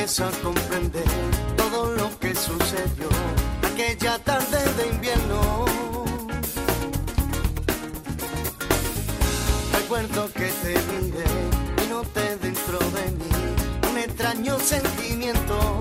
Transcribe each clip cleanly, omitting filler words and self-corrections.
empiezo a comprender todo lo que sucedió aquella tarde de invierno. Recuerdo que te miré y noté dentro de mí un extraño sentimiento.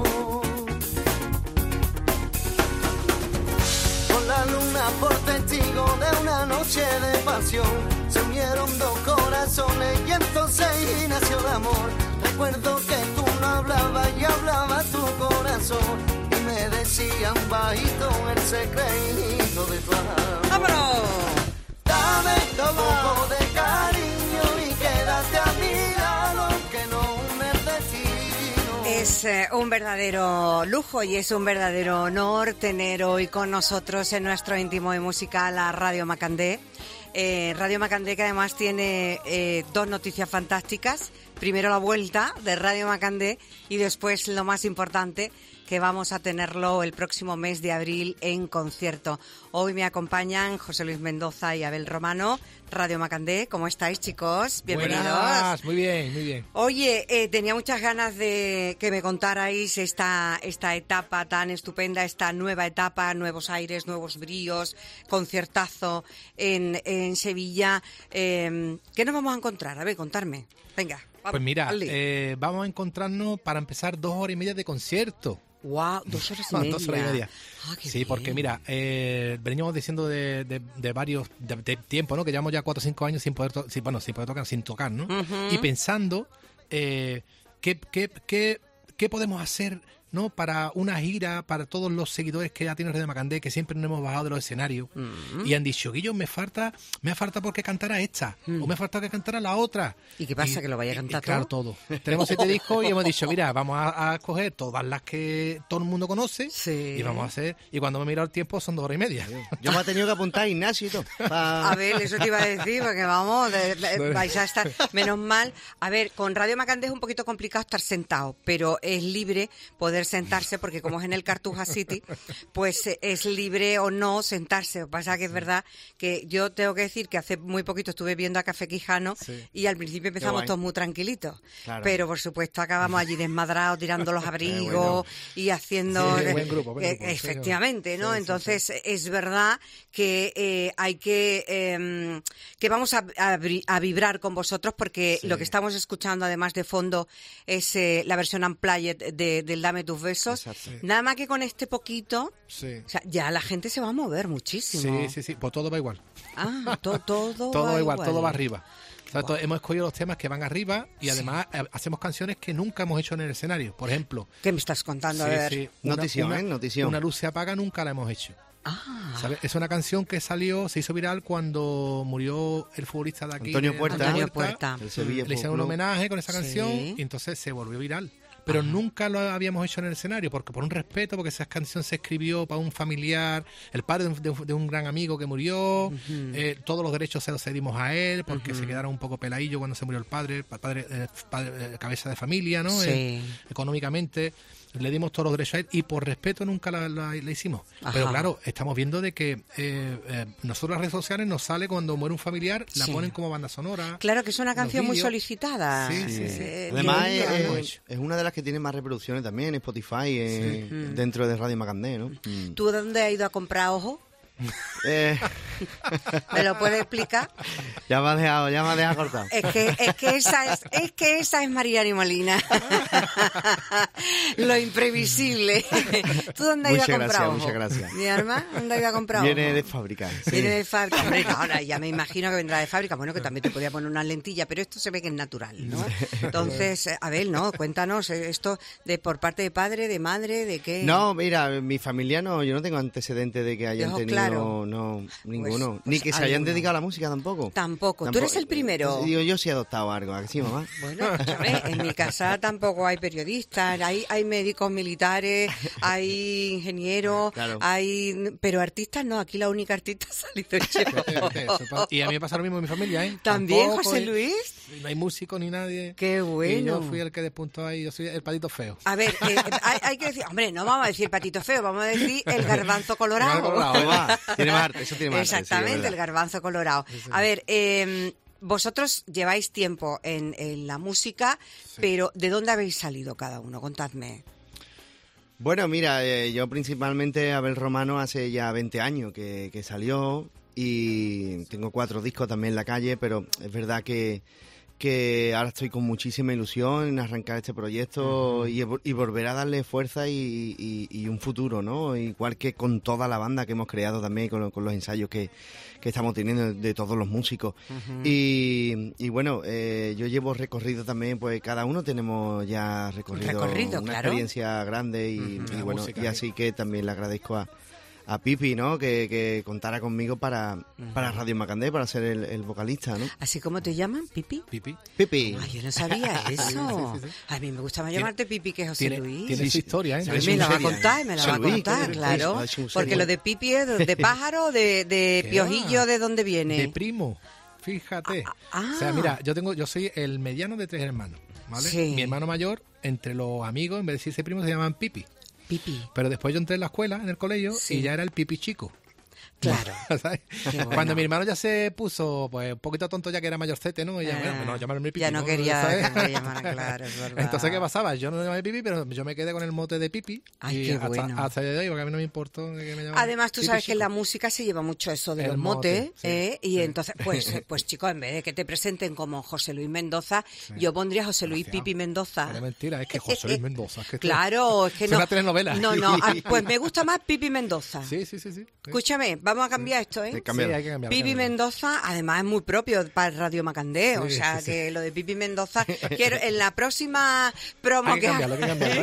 Con la luna por testigo de una noche de pasión, se unieron dos corazones y entonces nació el amor. Recuerdo que tú no hablabas y hablaba tu corazón y me decían bajito el secreto de tu alma. ¡Vámonos! Dame un poco de cariño y quédate a mi lado, que no une el destino. Es un verdadero lujo y es un verdadero honor tener hoy con nosotros en nuestro íntimo y musical a Radio Macandé. Radio Macandé, que además tiene dos noticias fantásticas. Primero la vuelta de Radio Macandé y después lo más importante, que vamos a tenerlo el próximo mes de abril en concierto. Hoy me acompañan José Luis Mendoza y Abel Romano. Radio Macandé, ¿cómo estáis, chicos? Bienvenidos. Buenas, muy bien, muy bien. Oye, tenía muchas ganas de que me contarais esta etapa tan estupenda, esta nueva etapa, nuevos aires, nuevos bríos, conciertazo en Sevilla. ¿Qué nos vamos a encontrar? A ver, contarme. Venga. Vamos, pues mira, vamos a encontrarnos para empezar 2 horas y media de concierto. ¡Guau! 2 horas y media. 2 horas y media. Ah, qué sí, bien. porque mira, veníamos diciendo de varios de tiempo, ¿no? Que llevamos ya 4 o 5 años sin poder tocar, ¿no? Uh-huh. Y pensando qué podemos hacer, ¿no? Para una gira, para todos los seguidores que ya tiene Radio Macandé, que siempre nos hemos bajado de los escenarios. Uh-huh. Y han dicho, Guillo, me falta porque cantara esta, o me falta que cantara la otra. ¿Y qué pasa? ¿Que lo vaya a cantar claro, todo? Tenemos 7 discos y hemos dicho, mira, vamos a escoger todas las que todo el mundo conoce. Sí. Y vamos a hacer, y cuando me he mirado el tiempo son 2 horas y media. Yo me he tenido que apuntar a Ignacio y todo. A ver, eso te iba a decir, porque vamos, vais a estar, menos mal. A ver, con Radio Macandé es un poquito complicado estar sentado, pero es libre poder sentarse, porque como es en el Cartuja City, pues es libre o no sentarse. Lo que pasa que es verdad que yo tengo que decir que hace muy poquito estuve viendo a Café Quijano, Sí. y al principio empezamos todos muy tranquilitos. Claro. Pero por supuesto acabamos allí desmadrados, tirando los abrigos y haciendo... Sí, buen grupo, efectivamente, ¿no? Sí, sí, entonces es verdad que hay que vamos a vibrar con vosotros, porque Sí. lo que estamos escuchando además de fondo es la versión unplugged del Dame tus besos. Exacto. Nada más que con este poquito, Sí. o sea, ya la gente se va a mover muchísimo. Sí, pues todo va igual. Ah, todo Todo va igual, todo va arriba. O sea, hemos escogido los temas que van arriba y además hacemos canciones que nunca hemos hecho en el escenario. Por ejemplo, ¿Qué me estás contando? A ver. Notición. Una luz se apaga, nunca la hemos hecho. Ah, ¿Sabes? Es una canción que se hizo viral cuando murió el futbolista de aquí, Antonio Puerta. Antonio Puerta. El Sevilla Le hicieron un Fútbol Club. homenaje con esa Sí. canción y entonces se volvió viral. Pero nunca lo habíamos hecho en el escenario, porque por un respeto, porque esa canción se escribió para un familiar, el padre de un gran amigo que murió, todos los derechos se los cedimos a él, porque se quedaron un poco peladillos cuando se murió el padre cabeza de familia, ¿no? Sí. Económicamente. Le dimos todos los derechos a él y por respeto nunca la hicimos. Ajá. Pero claro, estamos viendo de que nosotros las redes sociales nos sale cuando muere un familiar, la Sí. ponen como banda sonora. claro que es una los canción muy vídeos. solicitada. Sí. Además, nunca lo hemos hecho. es una de las que tiene más reproducciones también en Spotify, dentro de Radio Macandé, ¿no? ¿Tú dónde has ido a comprar ojo? ¿Me lo puedes explicar? Ya me has dejado cortado. Es que esa es Mariana y Molina. Lo imprevisible. ¿Tú dónde has ido a Muchas comprar gracias, ojo? muchas gracias. ¿Mi arma? ¿Dónde has ido a comprar ojo? Viene de fábrica. Sí. Viene de fábrica. Hombre, ahora ya me imagino que vendrá de fábrica. Bueno, que también te podía poner una lentilla, pero esto se ve que es natural, ¿no? Entonces, a ver, ¿no? Cuéntanos esto por parte de padre, de madre, de qué. No, mira, mi familia yo no tengo antecedentes de que hayan Dejo tenido, claro. no, ninguno. Pues Ni que se hayan alguno. dedicado a la música tampoco. Tampoco. ¿Tú eres el primero? Digo, yo sí he adoptado algo, ¿a que sí, mamá? Bueno, escúchame, en mi casa tampoco hay periodistas, hay médicos militares, hay ingenieros, Claro. pero artistas no, aquí la única artista ha salido yo. Y a mí me pasa lo mismo en mi familia, ¿eh? ¿También, Tampoco José hay- Luis? No hay músico ni nadie. Qué bueno. Y yo fui el que despuntó ahí, yo soy el patito feo. A ver, hay que decir, hombre, no vamos a decir patito feo, vamos a decir el garbanzo colorado. El garbanzo colorado. Tiene más arte, eso tiene más arte, sí, es Exactamente, verdad. el garbanzo colorado. A ver, vosotros lleváis tiempo en la música, pero ¿de dónde habéis salido cada uno? Contadme. Bueno, mira, yo principalmente Abel Romano hace ya 20 años que salió y tengo 4 discos también en la calle, pero es verdad que ahora estoy con muchísima ilusión en arrancar este proyecto y volver a darle fuerza y un futuro, ¿no? Igual que con toda la banda que hemos creado también, con los ensayos que estamos teniendo de todos los músicos. Y bueno, yo llevo recorrido también, pues cada uno tenemos ya recorrido una experiencia grande y bueno, música, y así que también le agradezco a Pipi, ¿no? Que contara conmigo para Radio Macandé, para ser el vocalista, ¿no? ¿Así como te llaman? ¿Pipi? Pipi. Ay, yo no sabía eso. Sí. A mí me gusta más llamarte Pipi que José Luis. Tiene su historia, ¿eh? Me la va a contar, claro. Porque lo de Pipi es de pájaro, de piojillo, ¿de dónde viene? De primo, fíjate. O sea, mira, yo soy el mediano de 3 hermanos, ¿vale? Sí. Mi hermano mayor, entre los amigos, en vez de decirse primo, se llaman Pipi. Pero después yo entré en la escuela, en el colegio, y ya era el Pipi chico. Claro. ¿Sabes? Bueno. Cuando mi hermano ya se puso pues un poquito tonto, ya que era mayorcete, ¿no? Y ya, bueno, no, llamarme Pipi. Ya no quería que me llamaran, claro, es verdad. Entonces, ¿qué pasaba? Yo no me llamaba Pipi, pero yo me quedé con el mote de Pipi. Ay, y qué bueno. hasta el día de hoy, porque a mí no me importó que me llamaran. Además, tú sabes que en la música se lleva mucho eso de los motes, y entonces, pues chicos, en vez de que te presenten como José Luis Mendoza, yo pondría José Luis Pipi Mendoza. Pero mentira, es que José Luis Mendoza. Es que claro, es que no. Es una telenovela. No, pues me gusta más Pipi Mendoza. Sí. Escúchame, vamos a cambiar esto, ¿eh? Hay que cambiar. Pipi Mendoza, además es muy propio para Radio Macandé, o sea que lo de Pipi Mendoza, quiero en la próxima promo que cambiarlo,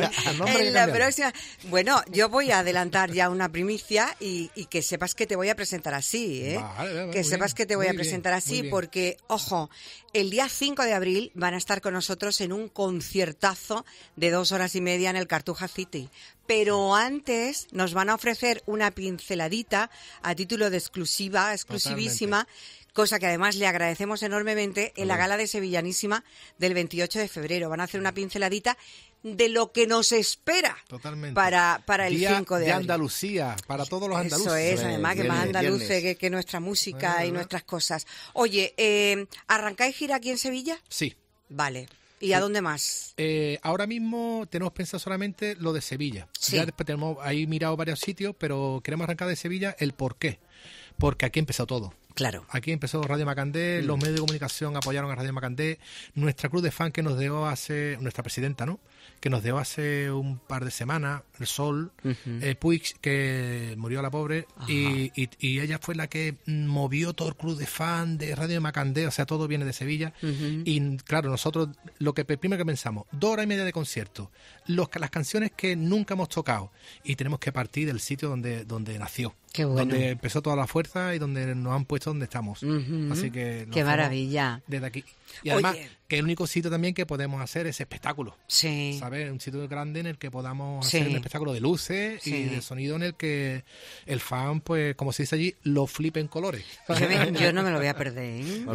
en la próxima, bueno, yo voy a adelantar ya una primicia y que sepas que te voy a presentar así, ¿eh? Vale, que sepas que te voy a presentar así porque, ojo, el día 5 de abril van a estar con nosotros en un conciertazo de 2 horas y media en el Cartuja City. Pero antes nos van a ofrecer una pinceladita a título de exclusivísima, cosa que además le agradecemos enormemente en la gala de Sevillanísima del 28 de febrero. Van a hacer una pinceladita de lo que nos espera para el 5 de abril. Andalucía, para todos los andaluces. Eso es, además, que más andaluces que nuestra música y nuestras cosas. Oye, ¿arrancáis gira aquí en Sevilla? Sí. Vale. ¿Y a dónde más? Ahora mismo tenemos pensado solamente lo de Sevilla. Sí. Ya después tenemos ahí mirado varios sitios, pero queremos arrancar de Sevilla. ¿El por qué? Porque aquí empezó todo. Claro. Aquí empezó Radio Macandé, los medios de comunicación apoyaron a Radio Macandé, nuestra club de fan que nos dio nuestra presidenta, ¿no? Que nos dio hace un par de semanas, el Sol, Puig, que murió la pobre, y ella fue la que movió todo el club de fan de Radio Macandé, o sea, todo viene de Sevilla, y claro, nosotros lo que primero que pensamos, 2 horas y media de concierto, las canciones que nunca hemos tocado, y tenemos que partir del sitio donde nació. Qué bueno. Donde empezó toda la fuerza y donde nos han puesto donde estamos. Así que qué maravilla. Desde aquí. Y además, que el único sitio también que podemos hacer es espectáculo. Sí. ¿Sabes? Un sitio grande en el que podamos hacer un espectáculo de luces y de sonido en el que el fan, pues, como se dice allí, lo flipe en colores. Yo no me lo voy a perder, ¿eh?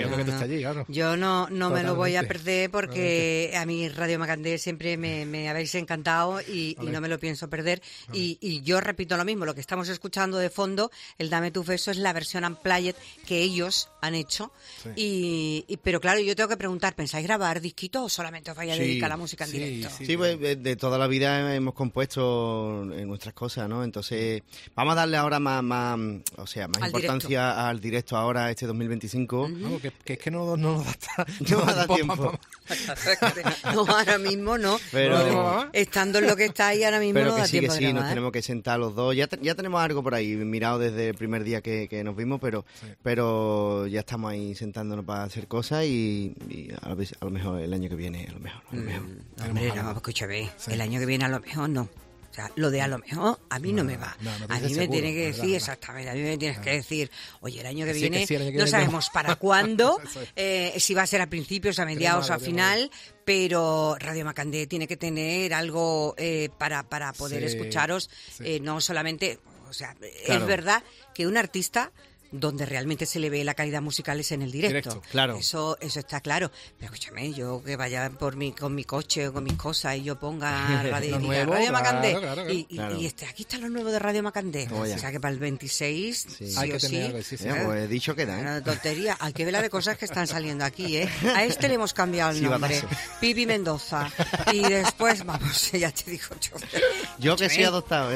Yo no me lo voy a perder porque a mí Radio Macandé siempre me habéis encantado y no me lo pienso perder. Y yo repito lo mismo, lo que estamos escuchando de fondo, el Dame tu beso, es la versión unplugged que ellos han hecho. Pero claro, yo tengo que preguntar, ¿pensáis grabar disquitos o solamente os vais a dedicar a la música en directo? Sí, pues de toda la vida hemos compuesto nuestras cosas, ¿no? Entonces, vamos a darle ahora más importancia al directo ahora, este 2025. No, que es que no nos da tiempo. No, ahora mismo no. Pero estando en lo que está ahí ahora mismo no da tiempo de grabar. Nos tenemos que sentar los dos. Ya tenemos algo por ahí mirado desde el primer día que nos vimos, pero ya estamos ahí sentándonos para hacer cosas y a lo mejor el año que viene, a lo mejor. Hombre, no, escúchame, el año que viene a lo mejor no. O sea, lo de a lo mejor a mí no me va. A mí me tiene que decir, exactamente, a mí me tienes que decir, oye, el año que viene no sabemos para cuándo, si va a ser a principios, a mediados o a final, pero Radio Macandé tiene que tener algo para poder escucharos, no solamente, o sea, es verdad que un artista donde realmente se le ve la calidad musical es en el directo. Claro. Eso está claro. Pero escúchame, yo que vaya con mi coche o con mis cosas y yo ponga Radio Macandé. Claro. Y aquí está lo nuevo de Radio Macandé. Oh, o sea que para el 26 sí Hay que o sí. tener algo, sí. Pues he dicho que da. Una tontería. Hay que ver la de cosas que están saliendo aquí, ¿eh? A este le hemos cambiado el nombre. Pipi Mendoza. Y después, vamos, ya te digo yo. Yo que soy adoptado.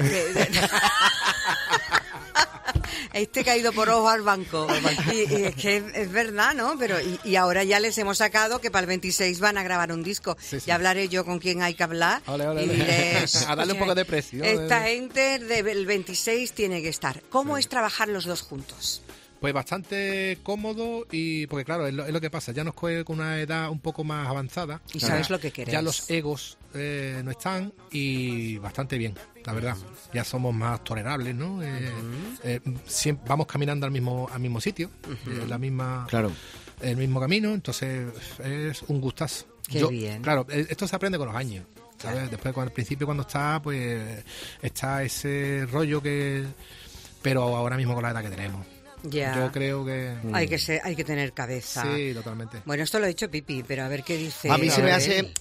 Este caído por ojo al banco. Y es que es verdad, ¿no? Pero y ahora ya les hemos sacado que para el 26 van a grabar un disco. Sí. Ya hablaré yo con quien hay que hablar. Ole. Y diré, A darle un poco de precio. Esta gente del 26 tiene que estar. ¿Cómo es trabajar los dos juntos? Pues bastante cómodo y porque claro, es lo que pasa, ya nos coge con una edad un poco más avanzada. Y sabes lo que queréis. Ya los egos no están y bastante bien, la verdad. Ya somos más tolerables, ¿no? Siempre vamos caminando al mismo sitio, la misma, Claro. el mismo camino, entonces es un gustazo. Qué bien. Claro, esto se aprende con los años, ¿sabes? Después, al principio cuando está, pues está ese rollo pero ahora mismo con la edad que tenemos. Ya. Yo creo que... Hay que tener cabeza. Sí, totalmente. Bueno, esto lo ha dicho Pipi, pero a ver qué dice. A mí se me ver. hace,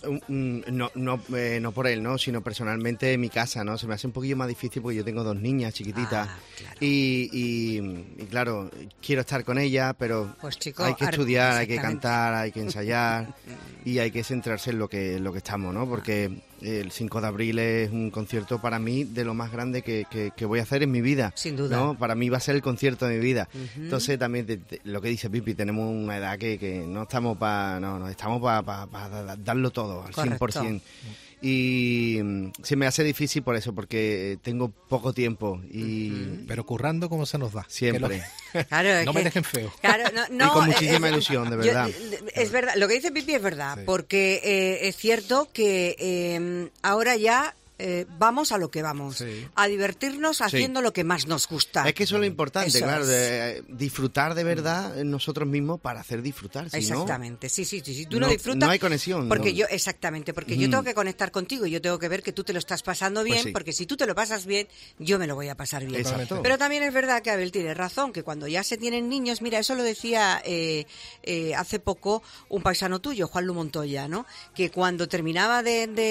no por él, ¿no? Sino personalmente en mi casa, ¿no? Se me hace un poquillo más difícil porque yo tengo 2 niñas chiquititas. Claro. Y claro, quiero estar con ellas, pero Pues, chico, hay que estudiar, hay que exactamente. cantar, hay que ensayar y hay que centrarse en lo que estamos, ¿no? Porque el 5 de abril es un concierto para mí de lo más grande que voy a hacer en mi vida. Sin duda. ¿no? Para mí va a ser el concierto de mi vida. Entonces también lo que dice Pipi, tenemos una edad que no estamos estamos para darlo todo al Correcto. 100%. Y se me hace difícil por eso, porque tengo poco tiempo y Pero currando como se nos da. siempre. Claro, es No me que- dejen feo. Claro, no, Y con muchísima ilusión, de verdad. Es verdad, lo que dice Pipi es verdad, Sí. porque es cierto que ahora ya vamos a lo que vamos, Sí. a divertirnos haciendo lo que más nos gusta. Es que eso es lo importante, Eso claro, es. de disfrutar de verdad nosotros mismos para hacer disfrutar. Si Exactamente, sí. Tú no- no disfrutas. no hay conexión, Porque ¿no? yo, exactamente, porque yo tengo que conectar contigo y yo tengo que ver que tú te lo estás pasando bien, Pues sí. porque si tú te lo pasas bien, yo me lo voy a pasar bien. Exacto. Pero también es verdad que Abel tiene razón, que cuando ya se tienen niños, mira, eso lo decía hace poco un paisano tuyo, Juan Lu Montoya, ¿no? Que cuando terminaba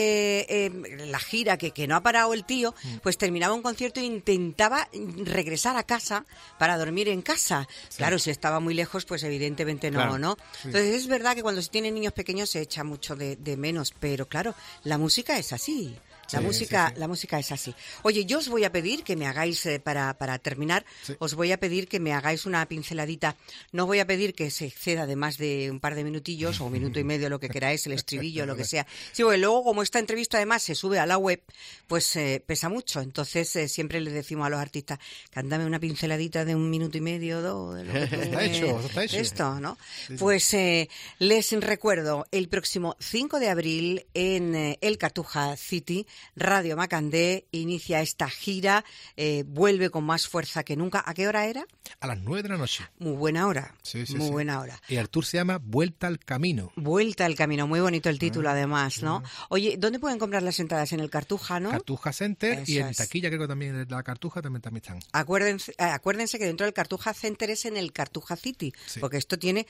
de la gira, que no ha parado el tío, pues terminaba un concierto e intentaba regresar a casa para dormir en casa. Claro, si estaba muy lejos, pues evidentemente no, Claro. ¿no? Entonces es verdad que cuando se tienen niños pequeños se echa mucho de menos, pero claro, la música es así. La música es así. Oye, yo os voy a pedir que me hagáis, para terminar, os voy a pedir que me hagáis una pinceladita. No voy a pedir que se exceda de más de un par de minutillos o un minuto y medio, lo que queráis, el estribillo, lo que sea. Sí, porque luego, como esta entrevista además se sube a la web, pues pesa mucho. Entonces siempre le decimos a los artistas, cántame una pinceladita de un minuto y medio, dos, de lo que tú Está hecho, está hecho. Esto, ¿no? Pues les recuerdo, el próximo 5 de abril en el Cartuja City, Radio Macandé inicia esta gira, vuelve con más fuerza que nunca. ¿A qué hora era? A las 9 de la noche. Muy buena hora. Sí, Muy buena hora. Y el tour se llama Vuelta al Camino. Vuelta al camino, muy bonito el título además, ¿no? Oye, ¿dónde pueden comprar las entradas? En el Cartuja, ¿no? Cartuja Center y Eso en es. taquilla creo que también la Cartuja también están. Acuérdense que dentro del Cartuja Center es en el Cartuja City, Sí. porque esto tiene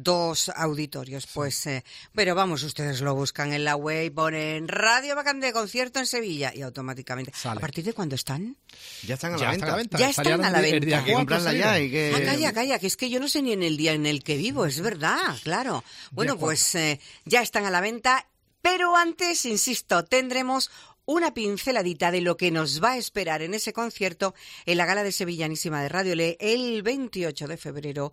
2 auditorios. Pues, pero vamos, ustedes lo buscan en la web, ponen Radio Macandé, concierto en Sevilla y automáticamente. Sale. ¿A partir de cuándo están? Ya están a Ya la está a la venta. venta. Ya están Salieron a la el venta. día Hay que 4 comprarla ya. salieron. Hay que... Calla, que es que yo no sé ni en el día en el que vivo, es verdad, claro. Bueno, Día pues ya están a la venta, pero antes, insisto, tendremos una pinceladita de lo que nos va a esperar en ese concierto en la Gala de Sevillanísima de Radio Le el 28 de febrero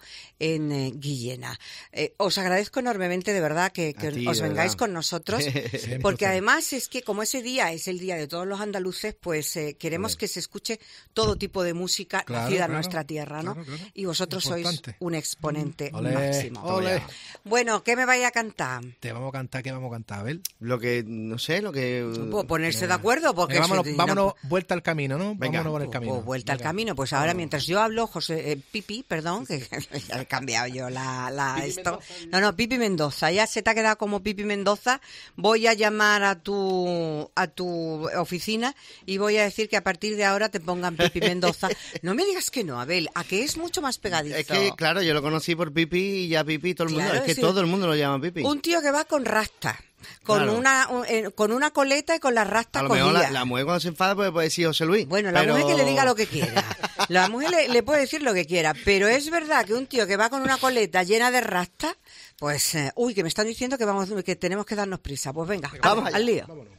en Guillena. Os agradezco enormemente, de verdad, que A ti, os de vengáis verdad. con nosotros, porque además es que como ese día es el día de todos los andaluces, pues queremos que se escuche todo tipo de música Claro, nacida en claro, nuestra tierra, ¿no? claro, claro. Y vosotros sois Importante. un exponente Olé, máximo. olé. Bueno, ¿qué me vais a cantar? Te vamos a cantar, ¿qué vamos a cantar? A ver. Lo que, no sé, lo que... Puedo ponerse pónganse de acuerdo. Porque vámonos vuelta al camino, ¿no? Venga, vámonos por el camino. Vuelta al camino. Pues ahora, mientras yo hablo, Pipi, perdón, que ya he cambiado yo esto. No, Pipi Mendoza. Ya se te ha quedado como Pipi Mendoza. Voy a llamar a tu oficina y voy a decir que a partir de ahora te pongan Pipi Mendoza. No me digas que no, Abel, a que es mucho más pegadizo. Es que, claro, yo lo conocí por Pipi y ya Pipi todo el mundo. Claro, Es que todo el mundo lo llama Pipi. Un tío que va con rasta. Con una coleta y con las rastas a lo cogidas. mejor la mujer cuando se enfada puede decir José Luis. Bueno, la mujer que le diga lo que quiera. La mujer le puede decir lo que quiera. Pero es verdad que un tío que va con una coleta llena de rastas, pues, que me están diciendo que tenemos que darnos prisa. Pues venga, vamos al lío. Vámonos.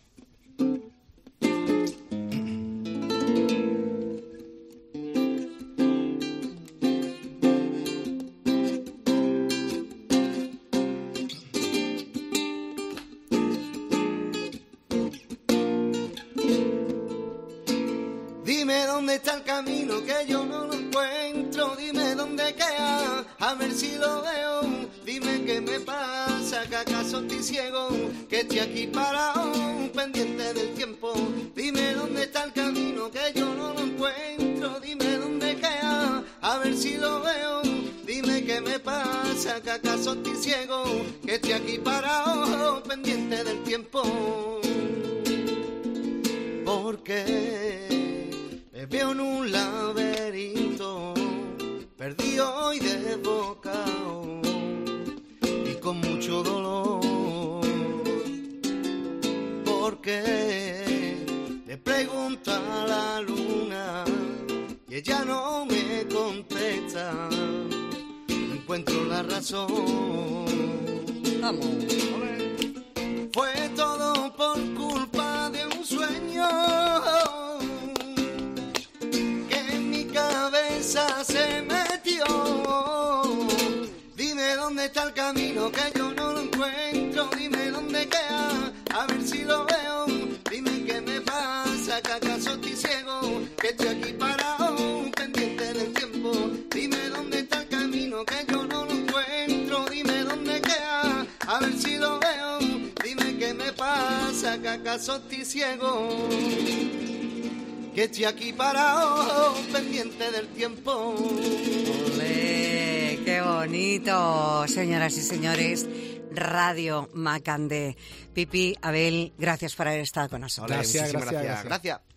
Dime dónde está el camino que yo no lo encuentro, dime dónde queda, a ver si lo veo, dime qué me pasa, que acaso estoy ciego, que estoy aquí parado, pendiente del tiempo, dime dónde está el camino que yo no lo encuentro, dime dónde queda, a ver si lo veo, dime qué me pasa, que acaso estoy ciego, que estoy aquí parado, pendiente del tiempo, porque me veo en un laberinto, perdido y desbocado, y con mucho dolor, porque le pregunto a la luna, y ella no me contesta, no encuentro la razón. Vamos. Fue todo por culpa de un sueño se metió. Dime dónde está el camino que yo no lo encuentro, dime dónde queda, a ver si lo veo, dime qué me pasa, que acaso estoy ciego, que estoy aquí parado, pendiente del tiempo, dime dónde está el camino que yo no lo encuentro, dime dónde queda, a ver si lo veo, dime qué me pasa, que acaso estoy ciego, que estoy aquí parado, pendiente del tiempo. ¡Olé! ¡Qué bonito! Señoras y señores, Radio Macandé. Pipi, Abel, gracias por haber estado con nosotros. Gracias.